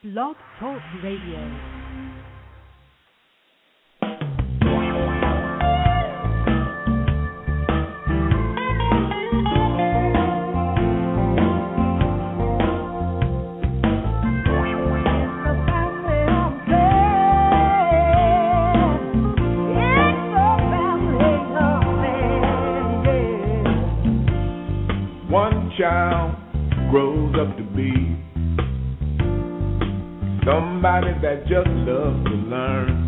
Blog Talk Radio. Child grows up to be somebody that just loves to learn,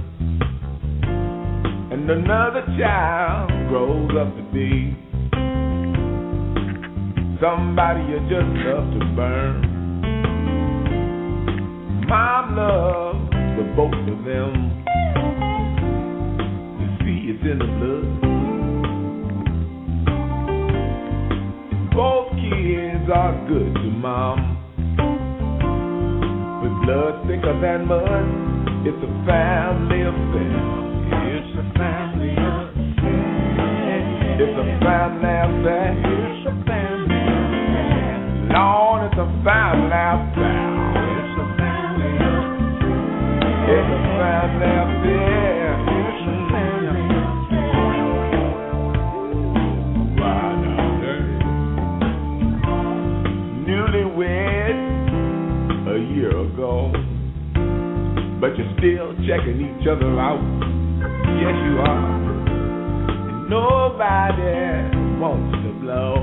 and another child grows up to be somebody you just love to burn. Mom loves the both of them. You see, it's in the blood. Both kids are good to mom, but blood thicker than mud. It's a family affair. It's a family affair. It's a family affair. It's a family affair. Lord, it's a family affair. It's a family affair. It's a family affair. It's a family affair. Right now, newlywed a year ago, but you're still checking each other out. Yes, you are. And nobody wants to blow,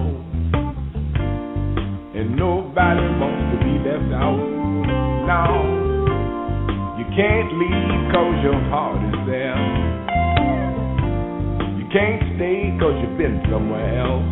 and nobody wants to be left out. No, you can't leave 'cause your heart is there. You can't stay 'cause you've been somewhere else.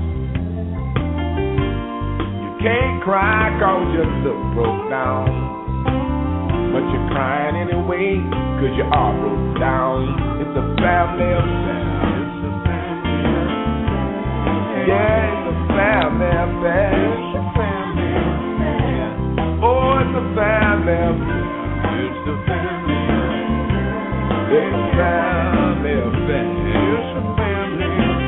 Can't cry 'cause you look broke down, but you're crying anyway 'cause you are broke down. It's a family affair. It's a family affair. Yeah, it's a family affair. It's a family affair. Oh, it's a family affair. It's a family affair. It's a family affair. It's a family affair.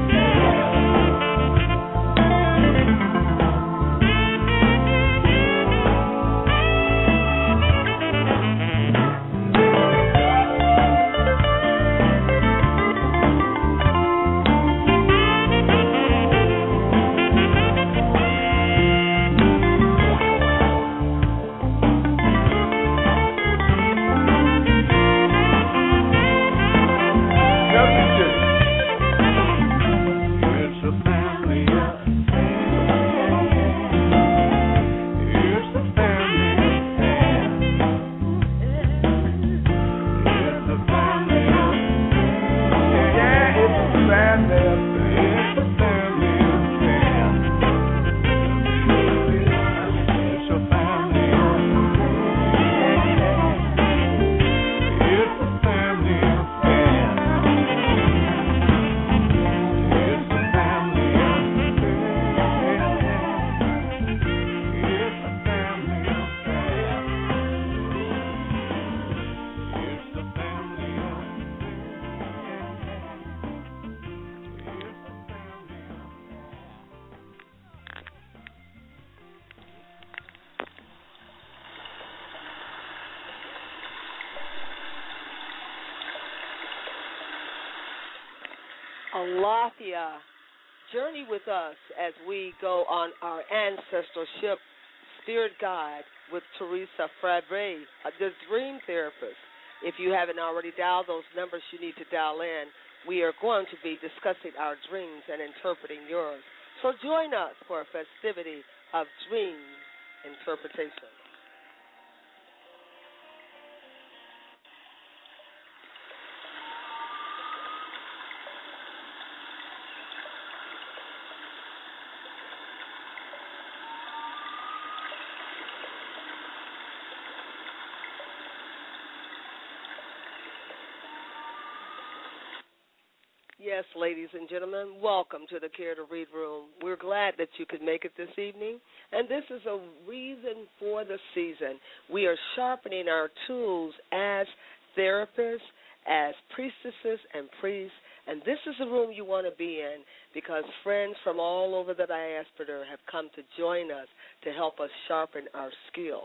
Alafia, journey with us as we go on our ancestral ship, Spirit Guide, with Teresa Fabre, the Dream Therapist. If you haven't already dialed those numbers, you need to dial in. We are going to be discussing our dreams and interpreting yours. So join us for a festivity of dream interpretation. Yes, ladies and gentlemen, welcome to the Care to Read Room. We're glad that you could make it this evening, and this is a reason for the season. We are sharpening our tools as therapists, as priestesses and priests, and this is the room you want to be in because friends from all over the diaspora have come to join us to help us sharpen our skill.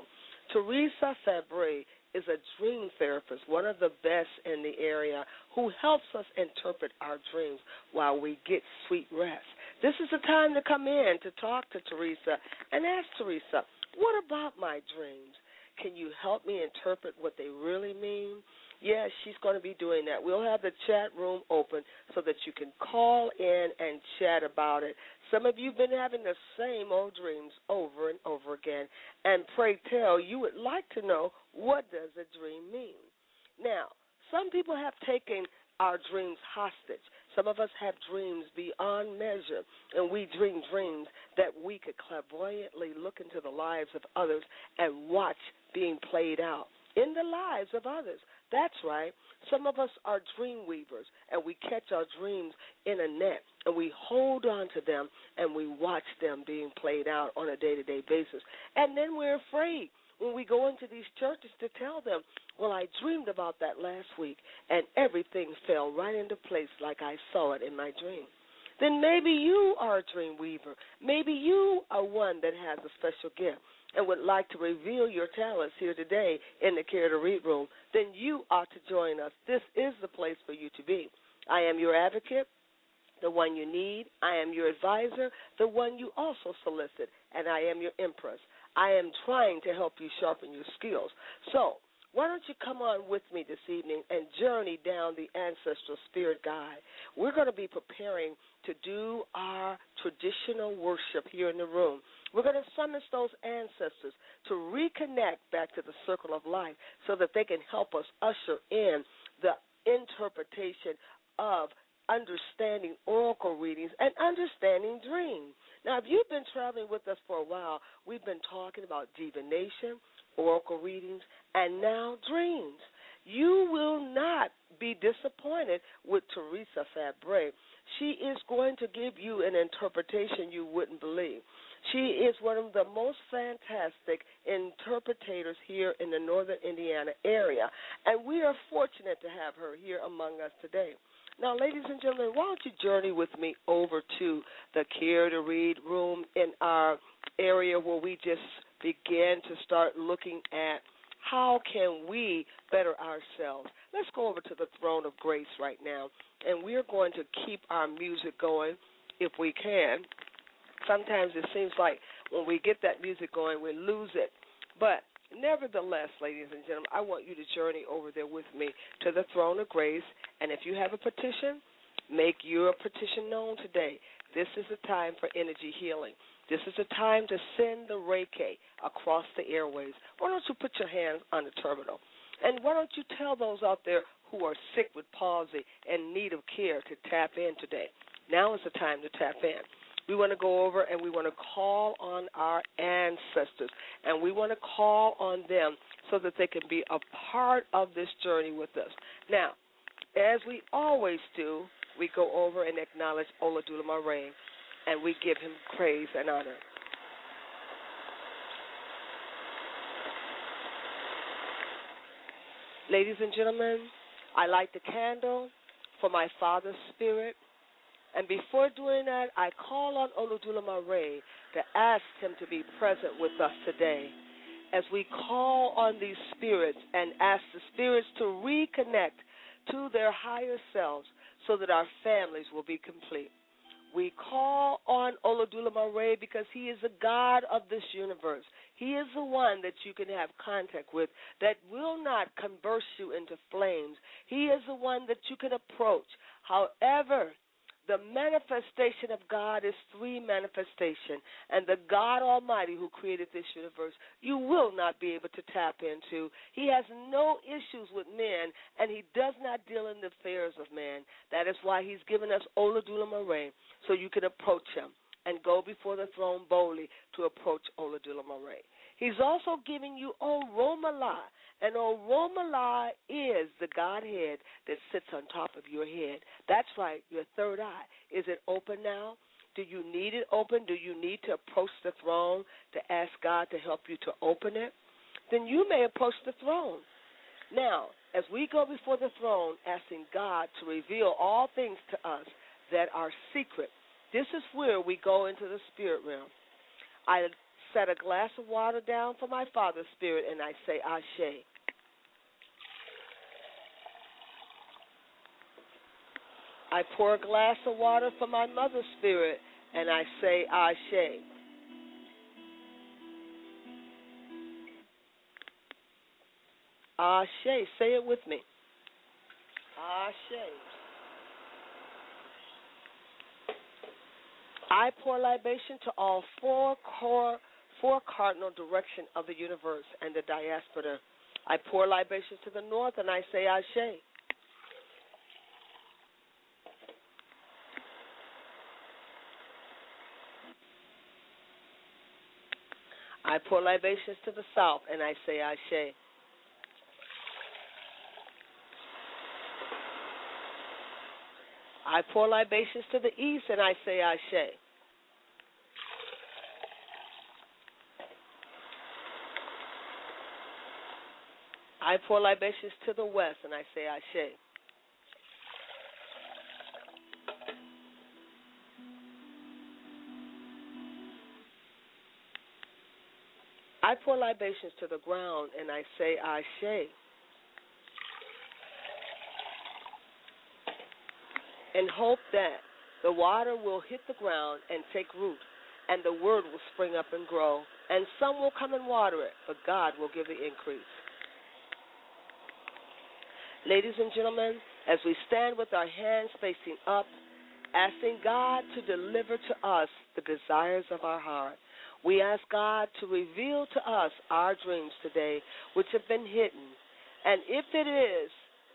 Teresa Fabre is a dream therapist, one of the best in the area, who helps us interpret our dreams while we get sweet rest. This is the time to come in to talk to Teresa and ask Teresa, what about my dreams? Can you help me interpret what they really mean? Yes, she's going to be doing that. We'll have the chat room open so that you can call in and chat about it. Some of you have been having the same old dreams over and over again. And pray tell, you would like to know, what does a dream mean? Now, some people have taken our dreams hostage. Some of us have dreams beyond measure, and we dream dreams that we could clairvoyantly look into the lives of others and watch being played out in the lives of others. That's right. Some of us are dream weavers, and we catch our dreams in a net, and we hold on to them, and we watch them being played out on a day-to-day basis. And then we're afraid when we go into these churches to tell them, well, I dreamed about that last week, and everything fell right into place like I saw it in my dream. Then maybe you are a dream weaver. Maybe you are one that has a special gift and would like to reveal your talents here today in the Care to Read room. Then you ought to join us. This is the place for you to be. I am your advocate, the one you need. I am your advisor, the one you also solicit, and I am your empress. I am trying to help you sharpen your skills. So why don't you come on with me this evening and journey down the ancestral spirit guide. We're going to be preparing to do our traditional worship here in the room. We're going to summon those ancestors to reconnect back to the circle of life so that they can help us usher in the interpretation of understanding oracle readings and understanding dreams. Now, if you've been traveling with us for a while, we've been talking about divination, oracle readings, and now dreams. You will not be disappointed with Teresa Fabre. She is going to give you an interpretation you wouldn't believe. She is one of the most fantastic interpreters here in the northern Indiana area, and we are fortunate to have her here among us today. Now, ladies and gentlemen, why don't you journey with me over to the Care to Read room in our area where we just begin to start looking at how can we better ourselves. Let's go over to the throne of grace right now, and we're going to keep our music going if we can. Sometimes it seems like when we get that music going, we lose it. But nevertheless, ladies and gentlemen, I want you to journey over there with me to the throne of grace. And if you have a petition, make your petition known today. This is a time for energy healing. This is a time to send the Reiki across the airways. Why don't you put your hands on the terminal? And why don't you tell those out there who are sick with palsy and need of care to tap in today? Now is the time to tap in. We want to go over and we want to call on our ancestors, and we want to call on them so that they can be a part of this journey with us. Now, as we always do, we go over and acknowledge Oladula Mare, and we give him praise and honor. Ladies and gentlemen, I light the candle for my father's spirit. And before doing that, I call on Oladula Mare to ask him to be present with us today as we call on these spirits and ask the spirits to reconnect to their higher selves so that our families will be complete. We call on Oladula Mare because he is the God of this universe. He is the one that you can have contact with that will not converse you into flames. He is the one that you can approach. However, the manifestation of God is three manifestations, and the God Almighty who created this universe, you will not be able to tap into. He has no issues with men, and he does not deal in the affairs of man. That is why he's given us Oladula Mare, so you can approach him and go before the throne boldly to approach Oladula Mare. He's also giving you Oromala, and Oromala is the Godhead that sits on top of your head. That's right, your third eye. Is it open now? Do you need it open? Do you need to approach the throne to ask God to help you to open it? Then you may approach the throne. Now, as we go before the throne, asking God to reveal all things to us that are secret, this is where we go into the spirit realm. I set a glass of water down for my father's spirit, and I say Ashe. I pour a glass of water for my mother's spirit, and I say Ashe. Ashe. Say it with me. Ashe. I pour libation to all four cardinal directions of the universe and the diaspora. I pour libations to the north, and I say Ashe. I pour libations to the south, and I say Ashe. I pour libations to the east, and I say Ashe. I pour libations to the west, and I say Ashe. I pour libations to the ground, and I say Ashe. And hope that the water will hit the ground and take root, and the word will spring up and grow, and some will come and water it, but God will give the increase. Ladies and gentlemen, as we stand with our hands facing up, asking God to deliver to us the desires of our heart, we ask God to reveal to us our dreams today, which have been hidden, and if it is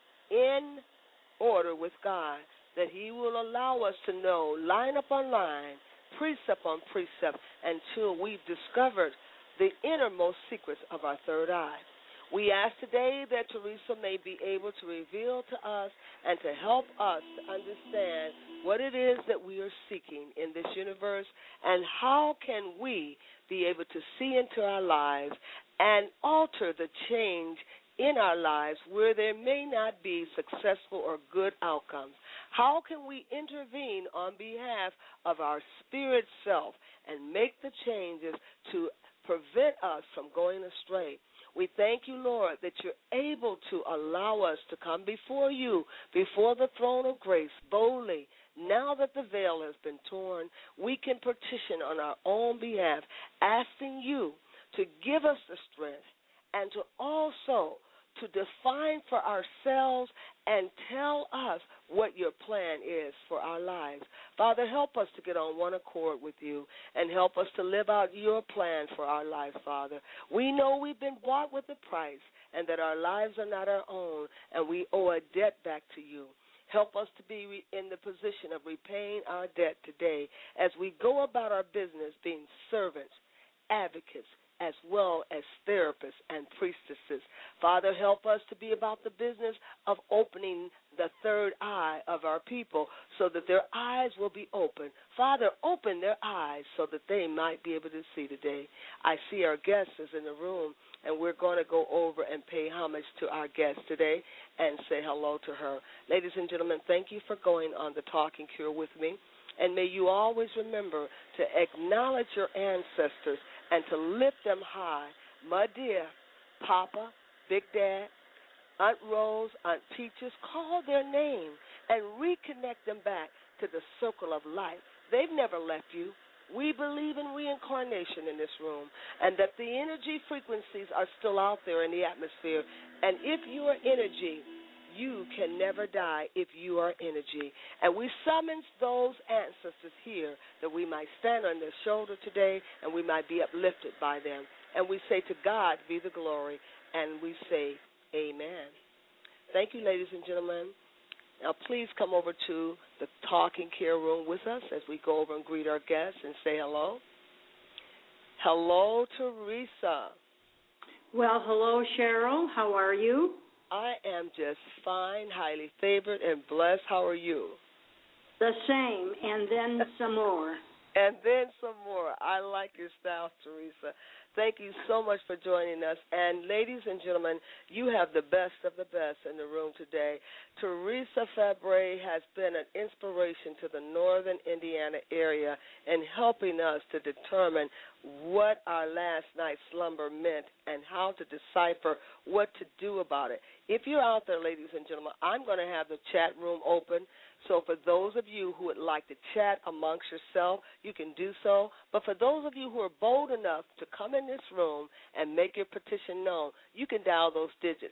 in order with God, that He will allow us to know line upon line, precept on precept, until we've discovered the innermost secrets of our third eye. We ask today that Teresa may be able to reveal to us and to help us to understand what it is that we are seeking in this universe, and how can we be able to see into our lives and alter the change in our lives where there may not be successful or good outcomes. How can we intervene on behalf of our spirit self and make the changes to prevent us from going astray? We thank you, Lord, that you're able to allow us to come before you, before the throne of grace, boldly. Now that the veil has been torn, we can petition on our own behalf, asking you to give us the strength and to also to define for ourselves and tell us what your plan is for our lives. Father, help us to get on one accord with you and help us to live out your plan for our lives, Father. We know we've been bought with a price and that our lives are not our own, and we owe a debt back to you. Help us to be in the position of repaying our debt today as we go about our business being servants, advocates, as well as therapists and priestesses. Father, help us to be about the business of opening the third eye of our people so that their eyes will be open. Father, open their eyes so that they might be able to see today. I see our guest is in the room, and we're going to go over and pay homage to our guest today and say hello to her. Ladies and gentlemen, thank you for going on the Talking Cure with me, and may you always remember to acknowledge your ancestors and to lift them high. My dear, Papa, Big Dad, Aunt Rose, Aunt Peaches, call their name and reconnect them back to the circle of life. They've never left you. We believe in reincarnation in this room, and that the energy frequencies are still out there in the atmosphere. And if you are energy, you can never die if you are energy. And we summons those ancestors here that we might stand on their shoulder today and we might be uplifted by them. And we say to God be the glory, and we say amen. Thank you, ladies and gentlemen. Now please come over to the Talking Care room with us as we go over and greet our guests and say hello. Hello, Teresa. Well, hello, Cheryl. How are you? I am just fine, highly favored, and blessed. How are you? The same, and then some more. And then some more. I like your style, Teresa. Thank you so much for joining us. And ladies and gentlemen, you have the best of the best in the room today. Teresa Fabre has been an inspiration to the northern Indiana area in helping us to determine what our last night's slumber meant and how to decipher what to do about it. If you're out there, ladies and gentlemen, I'm going to have the chat room open. So for those of you who would like to chat amongst yourself, you can do so. But for those of you who are bold enough to come in this room and make your petition known, you can dial those digits,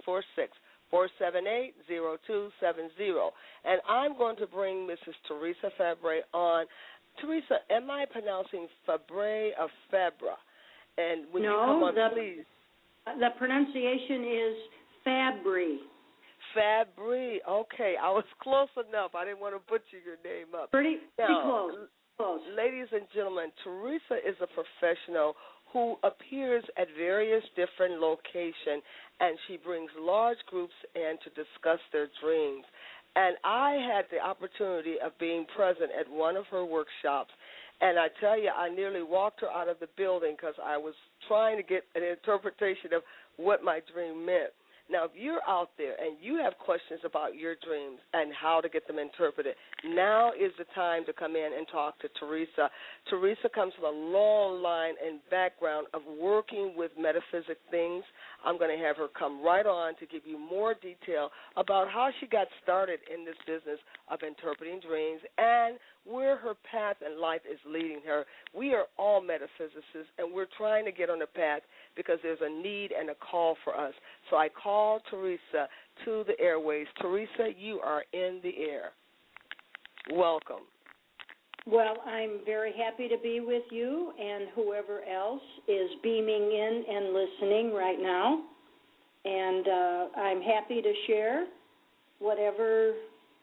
646-478-0270. And I'm going to bring Mrs. Teresa Fabre on. Teresa, am I pronouncing Fabre or Fabra? And when you come on, please. The pronunciation is Fabry. Fabry. Okay, I was close enough. I didn't want to butcher your name up. Pretty close. Ladies and gentlemen, Teresa is a professional who appears at various different locations, and she brings large groups in to discuss their dreams. And I had the opportunity of being present at one of her workshops, and I tell you, I nearly walked her out of the building because I was trying to get an interpretation of what my dream meant. Now, if you're out there and you have questions about your dreams and how to get them interpreted, now is the time to come in and talk to Teresa. Teresa comes from a long line and background of working with metaphysic things. I'm going to have her come right on to give you more detail about how she got started in this business of interpreting dreams and where her path in life is leading her. We are all metaphysicists, and we're trying to get on the path because there's a need and a call for us. So I call Teresa to the airways. Teresa, you are in the air. Welcome. Well, I'm very happy to be with you and whoever else is beaming in and listening right now. And I'm happy to share whatever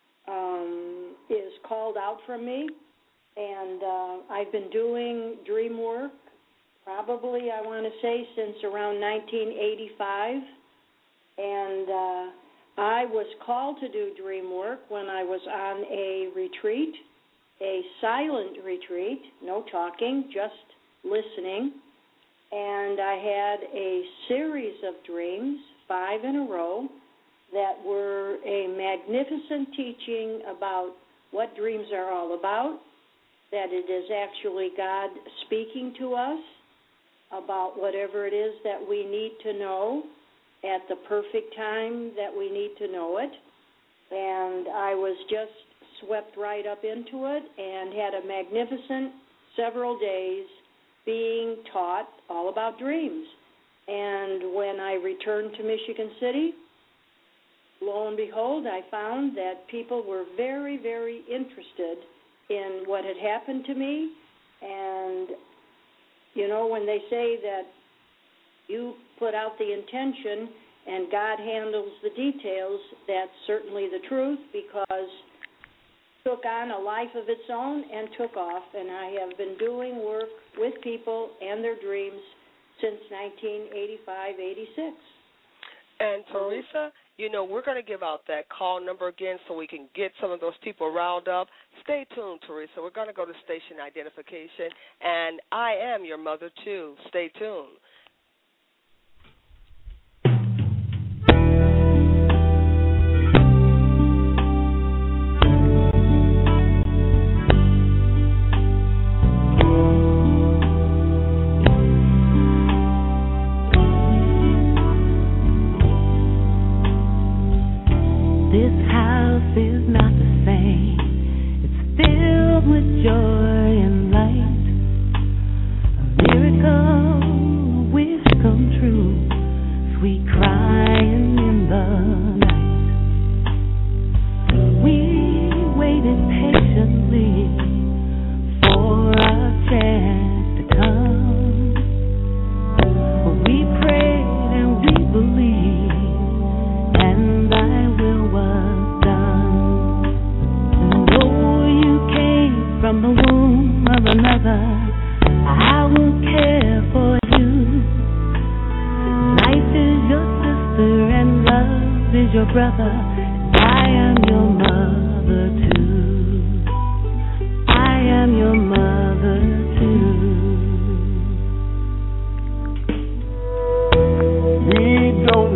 is called out from me. And I've been doing dream work probably, I want to say, since around 1985. And I was called to do dream work when I was on a retreat, a silent retreat, no talking, just listening. And I had a series of dreams, 5 in a row, that were a magnificent teaching about what dreams are all about, that it is actually God speaking to us about whatever it is that we need to know at the perfect time that we need to know it. And I was just swept right up into it and had a magnificent several days being taught all about dreams. And when I returned to Michigan City, lo and behold, I found that people were very, very interested in what had happened to me. And, you know, when they say that you put out the intention and God handles the details, that's certainly the truth, because it took on a life of its own and took off. And I have been doing work with people and their dreams since 1985-86. And Teresa, you know, we're going to give out that call number again so we can get some of those people riled up. Stay tuned, Teresa. We're going to go to station identification. And I am your mother, too. Stay tuned.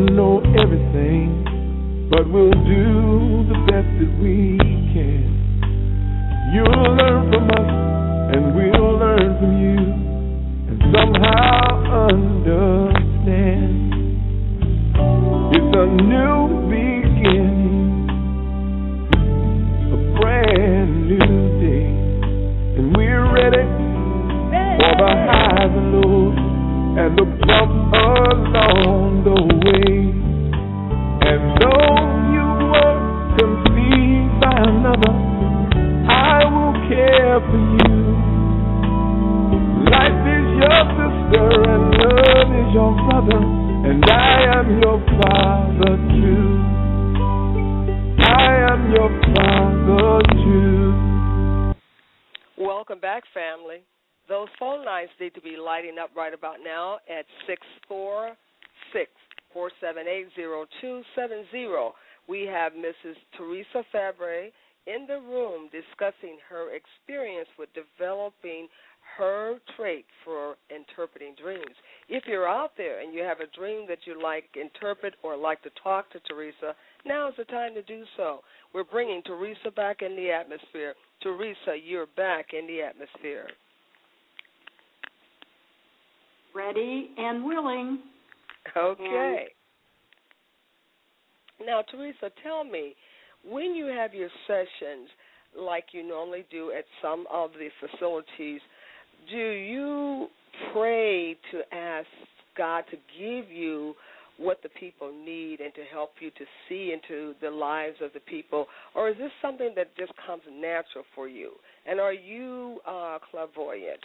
don't know everything, but we'll do the best that we can. You'll learn from us, and we'll learn from you, and somehow understand. It's a new beginning, a brand new day, and we're ready for the highs and lows and the bumps along the way. And though you were conceived by another, I will care for you. Life is your sister and love is your brother, and I am your father too. I am your father too. Welcome back, family. Those phone lines need to be lighting up right about now at 646-478-0270. We have Mrs. Teresa Fabre in the room discussing her experience with developing her trait for interpreting dreams. If you're out there and you have a dream that you like interpret or like to talk to Teresa, now is the time to do so. We're bringing Teresa back in the atmosphere. Teresa, you're back in the atmosphere. Ready and willing. Okay. Now, Teresa, tell me, when you have your sessions like you normally do at some of the facilities, do you pray to ask God to give you what the people need and to help you to see into the lives of the people, or is this something that just comes natural for you? And are you clairvoyant?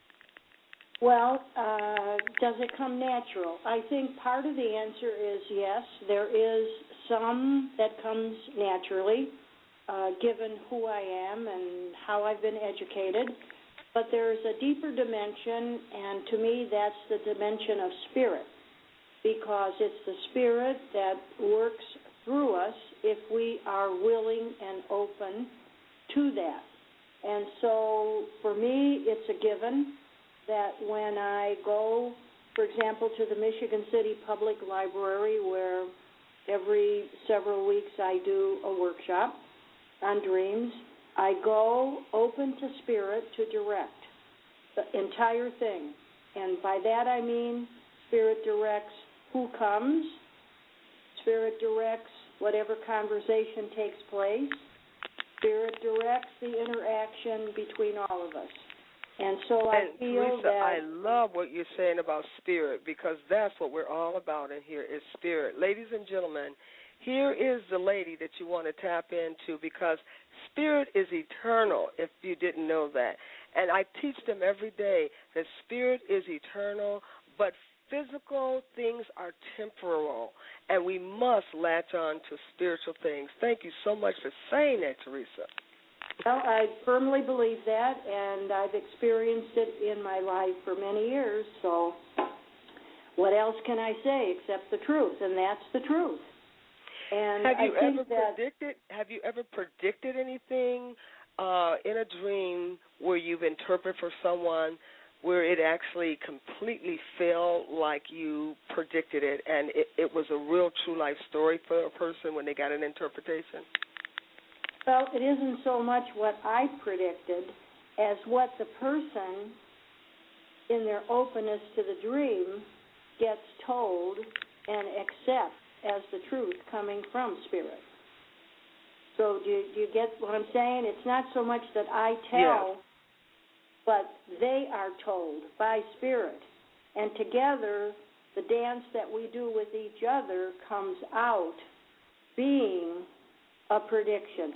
Well, does it come natural? I think part of the answer is yes. There is some that comes naturally, given who I am and how I've been educated. But there's a deeper dimension, and to me that's the dimension of spirit, because it's the spirit that works through us if we are willing and open to that. And so for me, it's a given that when I go, for example, to the Michigan City Public Library, where every several weeks I do a workshop on dreams, I go open to spirit to direct the entire thing. And by that I mean spirit directs who comes, spirit directs whatever conversation takes place, spirit directs the interaction between all of us. And so I feel Teresa, that I love what you're saying about spirit, because that's what we're all about in here is spirit. Ladies and gentlemen, here is the lady that you want to tap into, because spirit is eternal, if you didn't know that. And I teach them every day that spirit is eternal, but physical things are temporal, and we must latch on to spiritual things. Thank you so much for saying that, Teresa. Well, I firmly believe that, and I've experienced it in my life for many years, so what else can I say except the truth, and that's the truth. And Have you ever predicted anything in a dream where you've interpreted for someone where it actually completely felt like you predicted it, and it was a real true life story for a person when they got an interpretation? Well, it isn't so much what I predicted as what the person, in their openness to the dream, gets told and accepts as the truth coming from spirit. So do you get what I'm saying? It's not so much that I tell, but they are told by spirit. And together, the dance that we do with each other comes out being a prediction.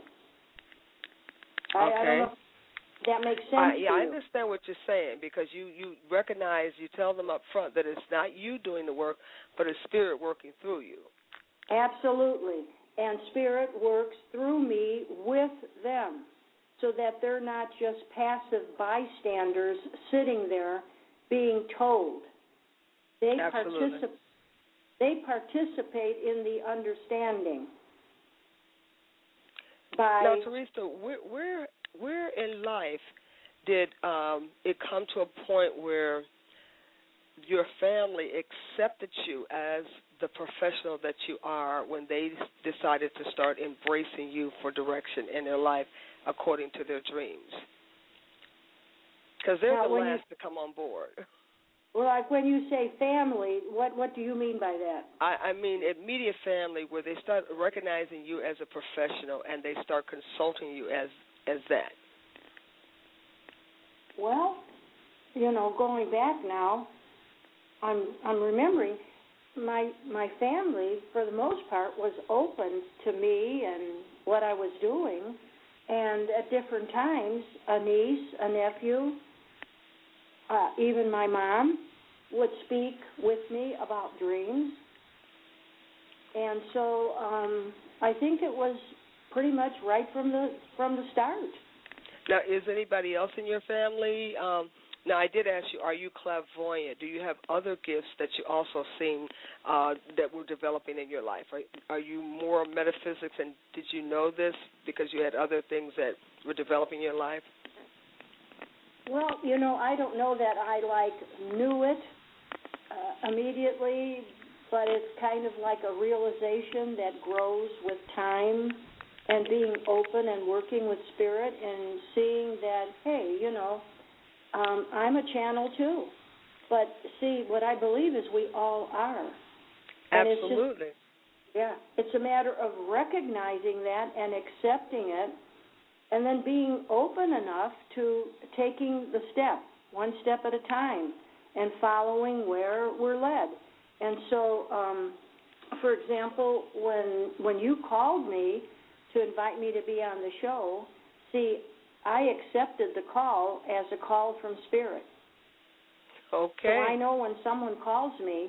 Okay. I don't know if that makes sense to you. I understand what you're saying, because you recognize, you tell them up front that it's not you doing the work, but it's spirit working through you. Absolutely. And spirit works through me with them, so that they're not just passive bystanders sitting there being told. They participate in the understanding. Now, Teresa, where in life did it come to a point where your family accepted you as the professional that you are when they decided to start embracing you for direction in their life according to their dreams? Because they're the last to come on board. Well, like when you say family, what do you mean by that? I mean immediate family, where they start recognizing you as a professional and they start consulting you as that. Well, going back now, I'm remembering my family, for the most part, was open to me and what I was doing, and at different times, a niece, a nephew, even my mom would speak with me about dreams. And so I think it was pretty much right from the start. Now, is anybody else in your family? Now, I did ask you, are you clairvoyant? Do you have other gifts that you also seen that were developing in your life? Are you more metaphysics, and did you know this because you had other things that were developing in your life? Well, I don't know that I, knew it immediately, but it's kind of like a realization that grows with time and being open and working with spirit and seeing that, hey, I'm a channel too. But see, what I believe is we all are. And absolutely. It's a matter of recognizing that and accepting it, and then being open enough to taking the step, one step at a time, and following where we're led. And so, for example, when you called me to invite me to be on the show, see, I accepted the call as a call from Spirit. Okay. So I know when someone calls me,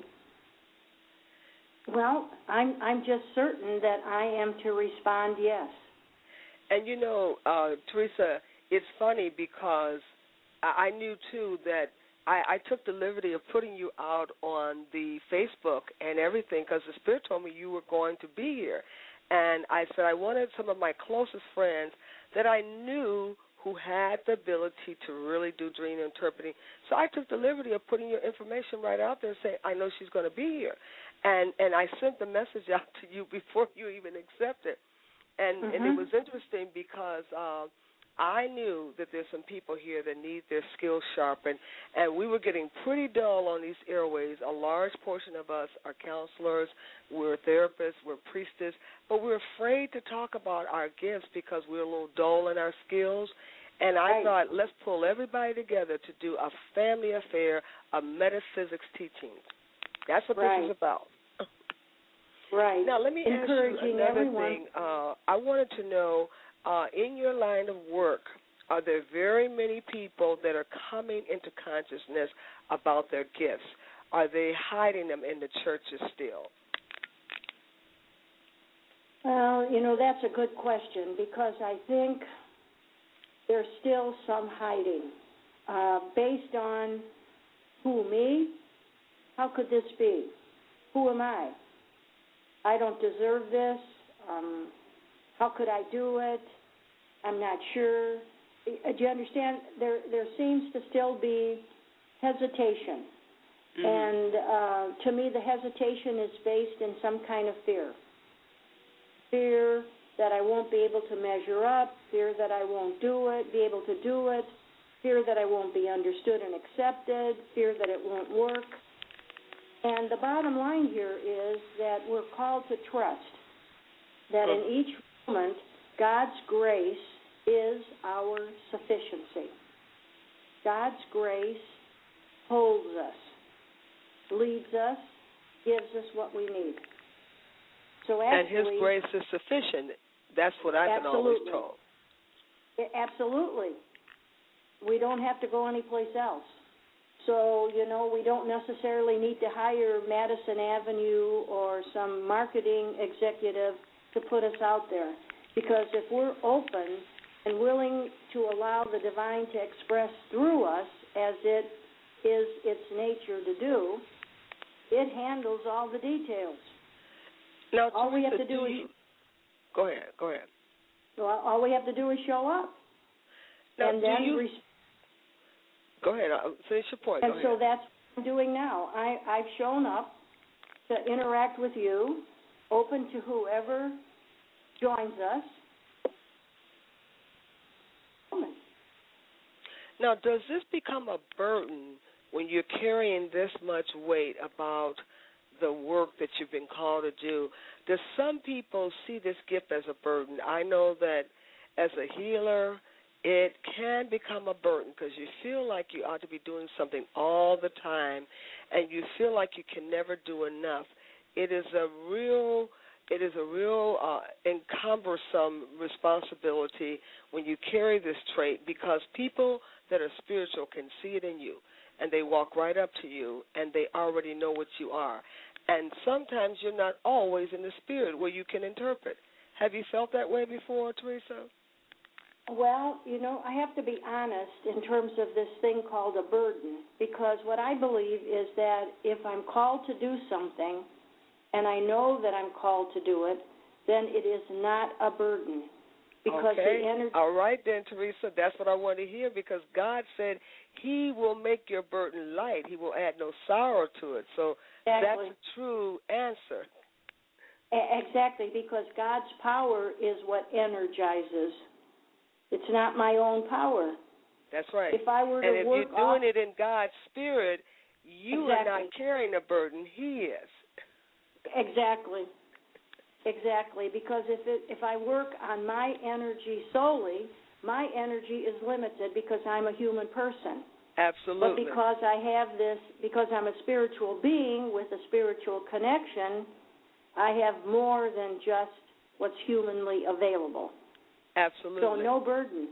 well, I'm just certain that I am to respond yes. And Teresa, it's funny because I knew too that I took the liberty of putting you out on the Facebook and everything because the Spirit told me you were going to be here. And I said I wanted some of my closest friends that I knew who had the ability to really do dream interpreting. So I took the liberty of putting your information right out there and saying, I know she's going to be here. And I sent the message out to you before you even accepted. And it was interesting because I knew that there's some people here that need their skills sharpened, and we were getting pretty dull on these airways. A large portion of us are counselors, we're therapists, we're priestess, but we're afraid to talk about our gifts because we're a little dull in our skills. And I thought, let's pull everybody together to do a family affair, a metaphysics teaching. That's what this is about. Right. Now, let me ask you another thing. I wanted to know, in your line of work, are there very many people that are coming into consciousness about their gifts? Are they hiding them in the churches still? Well, that's a good question because I think there's still some hiding. Based on who, me? How could this be? Who am I? I don't deserve this. How could I do it? I'm not sure. Do you understand? There seems to still be hesitation. And to me, the hesitation is based in some kind of fear. Fear that I won't be able to measure up, fear that I won't be able to do it, fear that I won't be understood and accepted, fear that it won't work. And the bottom line here is that we're called to trust that in each moment, God's grace is our sufficiency. God's grace holds us, leads us, gives us what we need. So actually, and His grace is sufficient. That's what I've been always told. Absolutely. We don't have to go anyplace else. So, we don't necessarily need to hire Madison Avenue or some marketing executive to put us out there. Because if we're open and willing to allow the divine to express through us as it is its nature to do, it handles all the details. Now, all we have to do is... Go ahead. Well, all we have to do is show up. Now, and then... Go ahead. Finish your point. And so that's what I'm doing now. I've shown up, to interact with you, open to whoever joins us. Now, does this become a burden when you're carrying this much weight about the work that you've been called to do? Does some people see this gift as a burden? I know that as a healer, it can become a burden because you feel like you ought to be doing something all the time, and you feel like you can never do enough. It is a real encumbersome responsibility when you carry this trait, because people that are spiritual can see it in you, and they walk right up to you, and they already know what you are. And sometimes you're not always in the spirit where you can interpret. Have you felt that way before, Teresa? Well, I have to be honest in terms of this thing called a burden, because what I believe is that if I'm called to do something, and I know that I'm called to do it, then it is not a burden. Because okay. the energy. All right then, Teresa, that's what I want to hear, because God said He will make your burden light. He will add no sorrow to it. So Exactly. That's a true answer. Exactly, because God's power is what energizes. It's not my own power. That's right. If I were to and if work you're doing it in God's spirit, you Exactly. are not carrying a burden. He is. Exactly. Because if I work on my energy solely, my energy is limited because I'm a human person. Absolutely. But because I have this, because I'm a spiritual being with a spiritual connection, I have more than just what's humanly available. Absolutely. So no burden.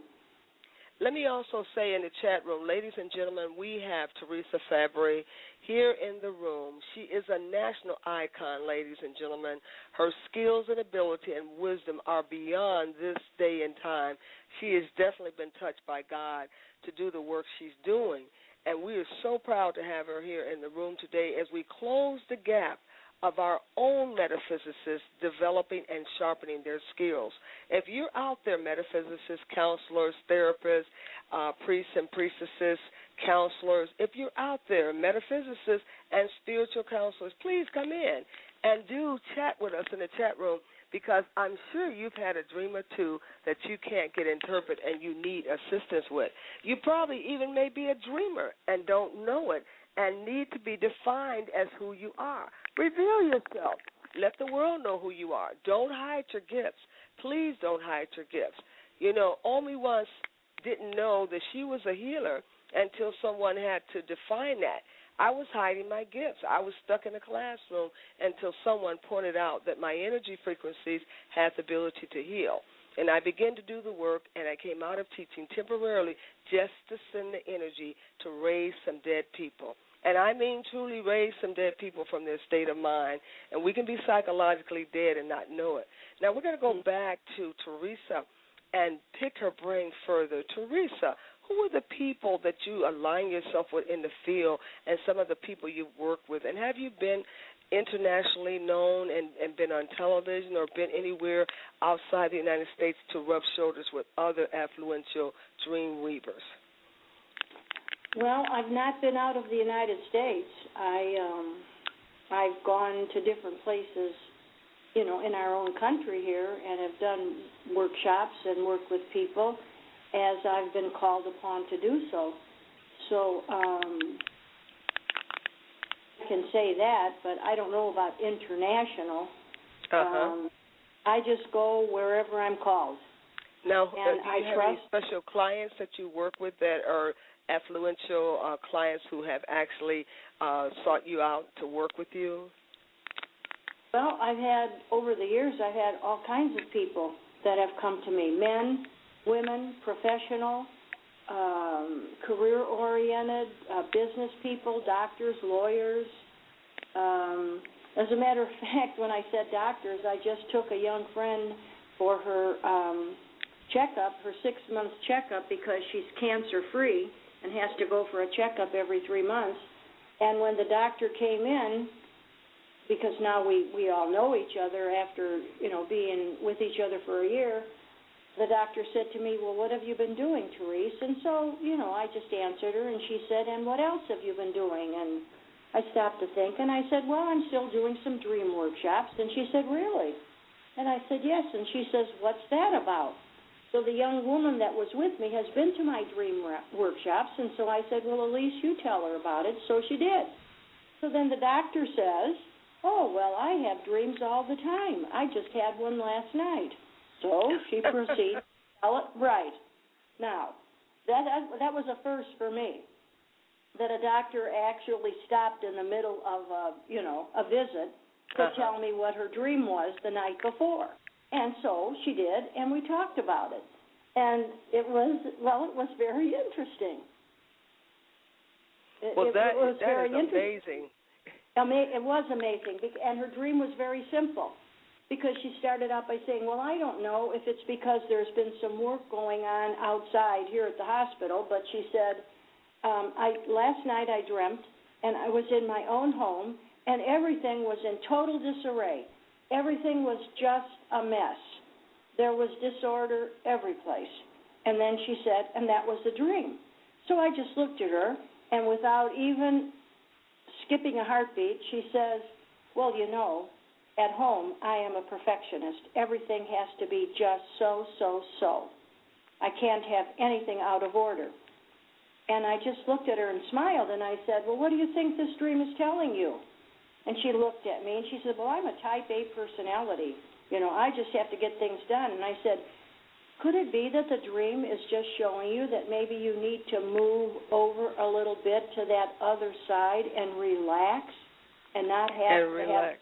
Let me also say in the chat room, ladies and gentlemen, we have Teresa Fabry here in the room. She is a national icon, ladies and gentlemen. Her skills and ability and wisdom are beyond this day and time. She has definitely been touched by God to do the work she's doing. And we are so proud to have her here in the room today as we close the gap of our own metaphysicists developing and sharpening their skills. If you're out there, metaphysicists, counselors, therapists, priests and priestesses, counselors, if you're out there, metaphysicists and spiritual counselors, please come in and do chat with us in the chat room, because I'm sure you've had a dream or two that you can't get interpreted and you need assistance with. You probably even may be a dreamer and don't know it and need to be defined as who you are. Reveal yourself. Let the world know who you are. Don't hide your gifts. Please don't hide your gifts. You know, Omi once didn't know that she was a healer until someone had to define that. I was hiding my gifts. I was stuck in a classroom until someone pointed out that my energy frequencies had the ability to heal. And I began to do the work, and I came out of teaching temporarily just to send the energy to raise some dead people. And I mean truly raise some dead people from their state of mind. And we can be psychologically dead and not know it. Now we're going to go back to Teresa and pick her brain further. Teresa, who are the people that you align yourself with in the field and some of the people you work with? And have you been internationally known and been on television or been anywhere outside the United States to rub shoulders with other affluential dream weavers? Well, I've not been out of the United States. I've gone to different places, in our own country here, and have done workshops and worked with people as I've been called upon to do so. So I can say that, but I don't know about international. I just go wherever I'm called. Now, and do you have any special clients that you work with that are affluential clients who have actually sought you out to work with you? Well, over the years, I've had all kinds of people that have come to me, men, women, professional, career-oriented, business people, doctors, lawyers. As a matter of fact, when I said doctors, I just took a young friend for her checkup, her 6-month checkup, because she's cancer-free and has to go for a checkup every 3 months. And when the doctor came in, because now we all know each other after, being with each other for a year, the doctor said to me, well, what have you been doing, Therese? And so, I just answered her, and she said, and what else have you been doing? And I stopped to think, and I said, well, I'm still doing some dream workshops. And she said, really? And I said, yes. And she says, what's that about? So the young woman that was with me has been to my dream workshops, and so I said, well, Elise, you tell her about it. So she did. So then the doctor says, oh, well, I have dreams all the time. I just had one last night. So she proceeds to tell it right. Now, that was a first for me, that a doctor actually stopped in the middle of a visit to tell me what her dream was the night before. And so she did, and we talked about it. And it was very interesting. It was very amazing. It was amazing, and her dream was very simple, because she started out by saying, well, I don't know if it's because there's been some work going on outside here at the hospital, but she said, last night I dreamt, and I was in my own home, and everything was in total disarray. Everything was just a mess. There was disorder every place. And then she said, and that was the dream. So I just looked at her, and without even skipping a heartbeat, she says, well, at home I am a perfectionist. Everything has to be just so. I can't have anything out of order. And I just looked at her and smiled, and I said, well, what do you think this dream is telling you? And she looked at me, and she said, well, I'm a type A personality. I just have to get things done. And I said, could it be that the dream is just showing you that maybe you need to move over a little bit to that other side and relax and not have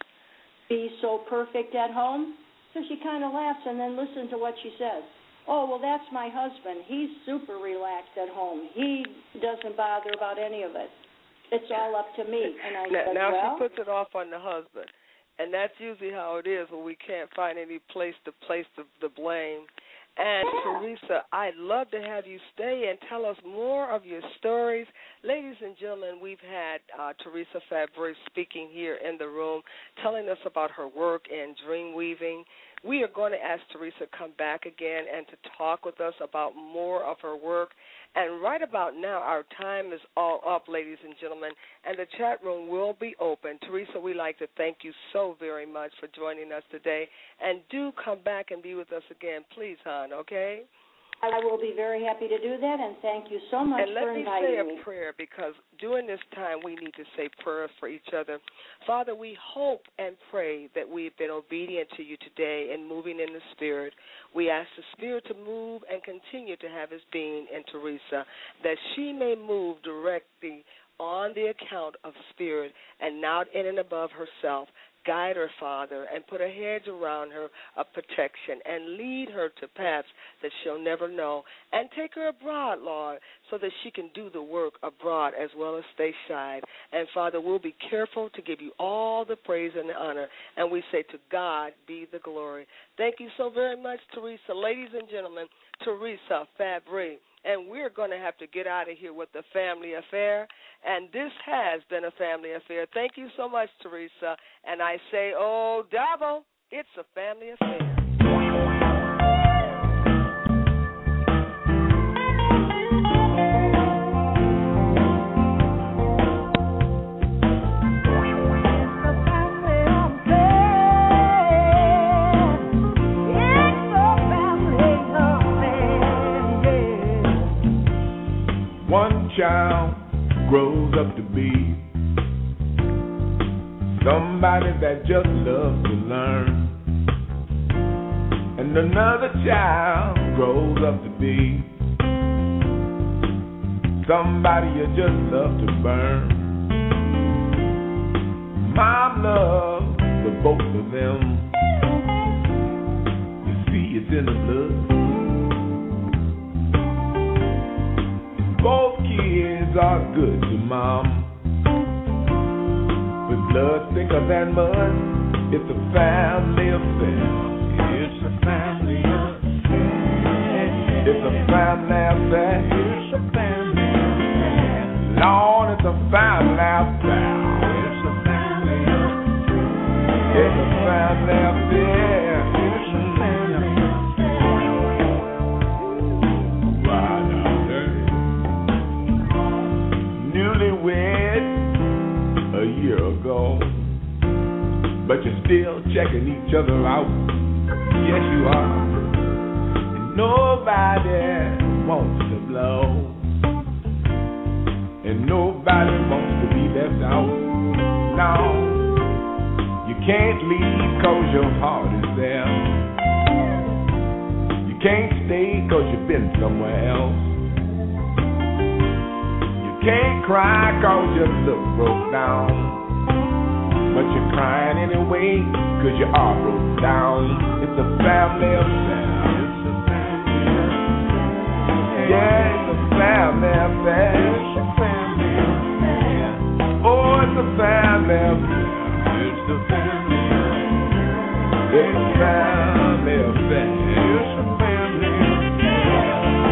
be so perfect at home? So she kind of laughs and then listens to what she says. Oh, well, that's my husband. He's super relaxed at home. He doesn't bother about any of it. It's all up to me. And I said, now she puts it off on the husband. And that's usually how it is when we can't find any place to place the blame. And, Teresa, I'd love to have you stay and tell us more of your stories. Ladies and gentlemen, we've had Teresa Fabre speaking here in the room, telling us about her work in dream weaving. We are going to ask Teresa to come back again and to talk with us about more of her work. And right about now, our time is all up, ladies and gentlemen, and the chat room will be open. Teresa, we'd like to thank you so very much for joining us today. And do come back and be with us again, please, hon, okay? I will be very happy to do that, and thank you so much for inviting me. And let me say a prayer, because during this time we need to say prayers for each other. Father, we hope and pray that we've been obedient to you today and moving in the Spirit. We ask the Spirit to move and continue to have his being in Teresa, that she may move directly on the account of Spirit and not in and above herself. Guide her, Father, and put a hedge around her of protection and lead her to paths that she'll never know. And take her abroad, Lord, so that she can do the work abroad as well as stateside. And, Father, we'll be careful to give you all the praise and the honor. And we say to God be the glory. Thank you so very much, Teresa. Ladies and gentlemen, Teresa Fabre. And we're going to have to get out of here with the family affair. And this has been a family affair. Thank you so much, Teresa. And I say, oh, Davo, it's a family affair. One child grows up to be somebody that just loves to learn, and another child grows up to be somebody you just love to burn. Mom loves the both of them. You see, it's in the blood. Both kids are good to mom. With blood thicker than mud, it's a family affair. It's a family affair. It's a family affair. It's a family affair. Lord, it's a family affair. It's a family affair. It's a family affair. It's a family affair. Newlywed helping each other out. Yes, you are. And nobody wants to blow. And nobody wants to be left out. No, you can't leave 'cause your heart is there. You can't stay 'cause you've been somewhere else. You can't cry 'cause you look broke down. But you're crying anyway 'cause you are broke down. It's a family affair. Yeah, it's a family affair. It's a family affair. Oh, it's a family affair. It's a family affair. It's a family affair. It's a family affair.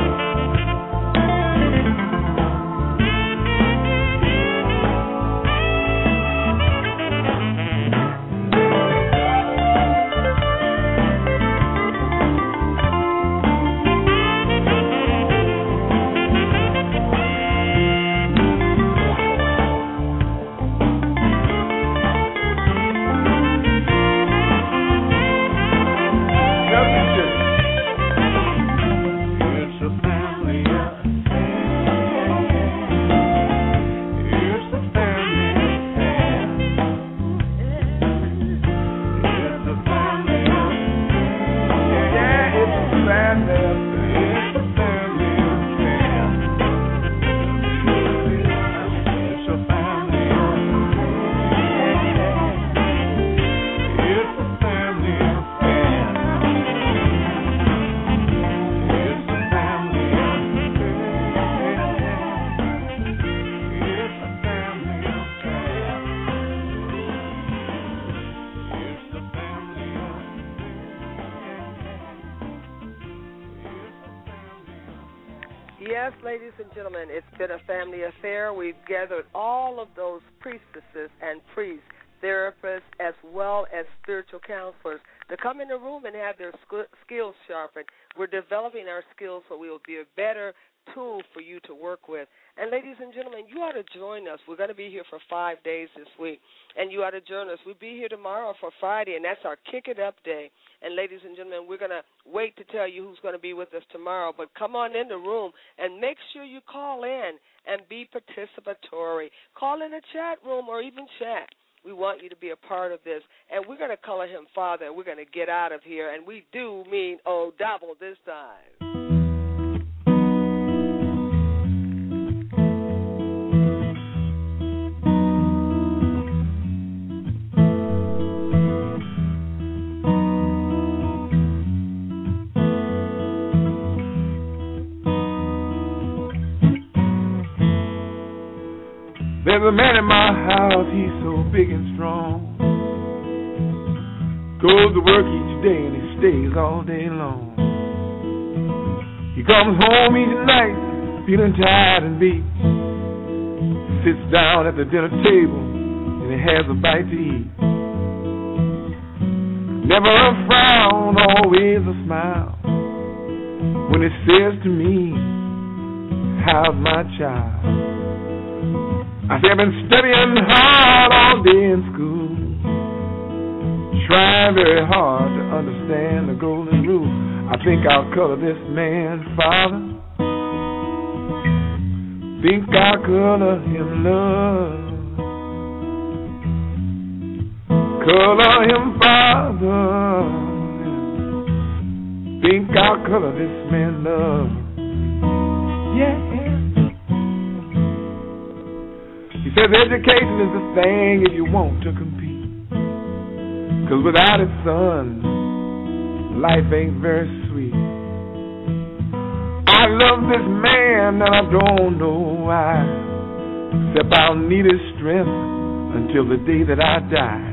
Yes, ladies and gentlemen, it's been a family affair. We've gathered all of those priestesses and priests, therapists, as well as spiritual counselors to come in the room and have their skills sharpened. We're developing our skills so we will be a better tool for you to work with. And ladies and gentlemen, you ought to join us. We're going to be here for 5 days this week, and you ought to join us. We'll be here tomorrow for Friday, and that's our Kick It Up Day. And ladies and gentlemen, we're going to wait to tell you who's going to be with us tomorrow, but come on in the room and make sure you call in and be participatory. Call in the chat room or even chat. We want you to be a part of this, and we're going to color him Father, and we're going to get out of here, and we do mean double this time. There's a man in my house, he's so big and strong. Goes to work each day and he stays all day long. He comes home each night feeling tired and beat. Sits down at the dinner table and he has a bite to eat. Never a frown, always a smile. When he says to me, how's my child? I say I've been studying hard all day in school, trying very hard to understand the golden rule. I think I'll color this man Father. Think I'll color him love. Color him Father. Think I'll color this man love. Yeah. He says education is the thing if you want to compete. 'Cause without it, son, life ain't very sweet. I love this man and I don't know why, except I'll need his strength until the day that I die.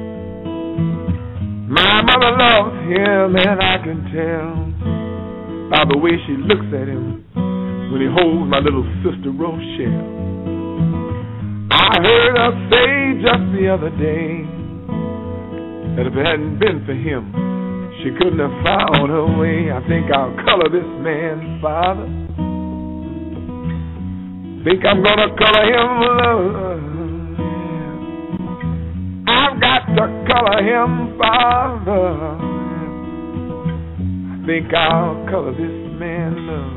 My mother loves him and I can tell by the way she looks at him when he holds my little sister Rochelle. I heard her say just the other day that if it hadn't been for him, she couldn't have found her way. I think I'll color this man Father. Think I'm gonna color him love. I I've got to color him, Father. I think I'll color this man love.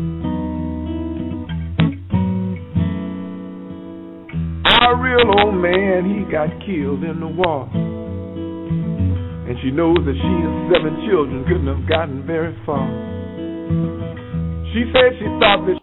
Our real old man, he got killed in the war. And she knows that she and 7 children couldn't have gotten very far. She said she thought that